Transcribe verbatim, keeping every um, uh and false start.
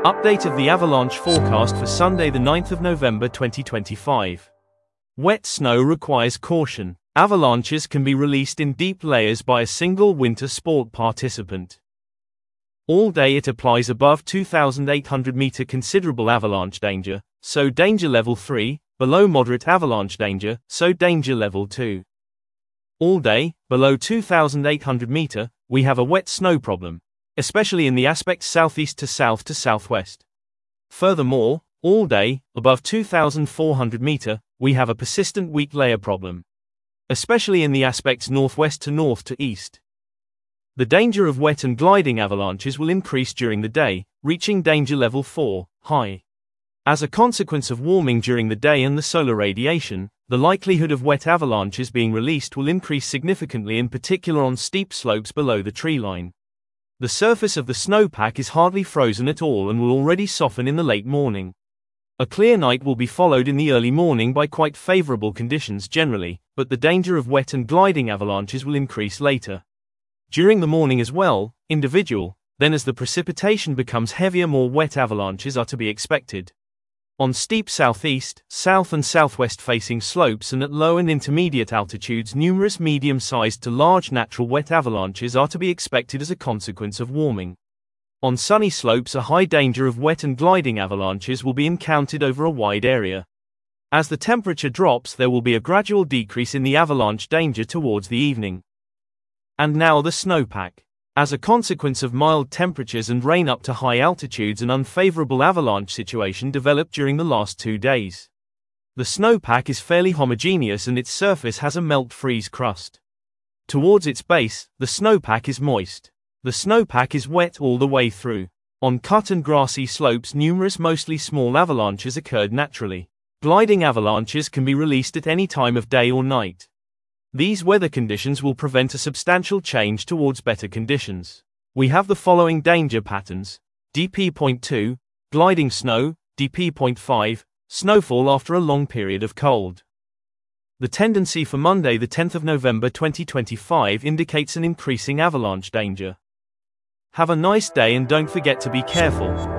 Update of the avalanche forecast for Sunday the ninth of November twenty twenty-five. Wet snow requires caution. Avalanches can be released in deep layers by a single winter sport participant. All day it applies above two thousand eight hundred meter considerable avalanche danger, so danger level three, below moderate avalanche danger, so danger level two. All day, below two thousand eight hundred meter, we have a wet snow problem, especially in the aspects southeast to south to southwest. Furthermore, all day, above two thousand four hundred meter, we have a persistent weak layer problem, especially in the aspects northwest to north to east. The danger of wet and gliding avalanches will increase during the day, reaching danger level four, high. As a consequence of warming during the day and the solar radiation, the likelihood of wet avalanches being released will increase significantly, in particular on steep slopes below the tree line. The surface of the snowpack is hardly frozen at all and will already soften in the late morning. A clear night will be followed in the early morning by quite favorable conditions generally, but the danger of wet and gliding avalanches will increase later. During the morning as well, individual, then as the precipitation becomes heavier, more wet avalanches are to be expected. On steep southeast, south and southwest facing slopes and at low and intermediate altitudes, numerous medium-sized to large natural wet avalanches are to be expected as a consequence of warming. On sunny slopes, a high danger of wet and gliding avalanches will be encountered over a wide area. As the temperature drops, there will be a gradual decrease in the avalanche danger towards the evening. And now the snowpack. As a consequence of mild temperatures and rain up to high altitudes, an unfavorable avalanche situation developed during the last two days. The snowpack is fairly homogeneous and its surface has a melt-freeze crust. Towards its base, the snowpack is moist. The snowpack is wet all the way through. On cut and grassy slopes, numerous mostly small avalanches occurred naturally. Gliding avalanches can be released at any time of day or night. These weather conditions will prevent a substantial change towards better conditions. We have the following danger patterns: D P point two, gliding snow, D P point five, snowfall after a long period of cold. The tendency for Monday the tenth of November twenty twenty-five indicates an increasing avalanche danger. Have a nice day and don't forget to be careful.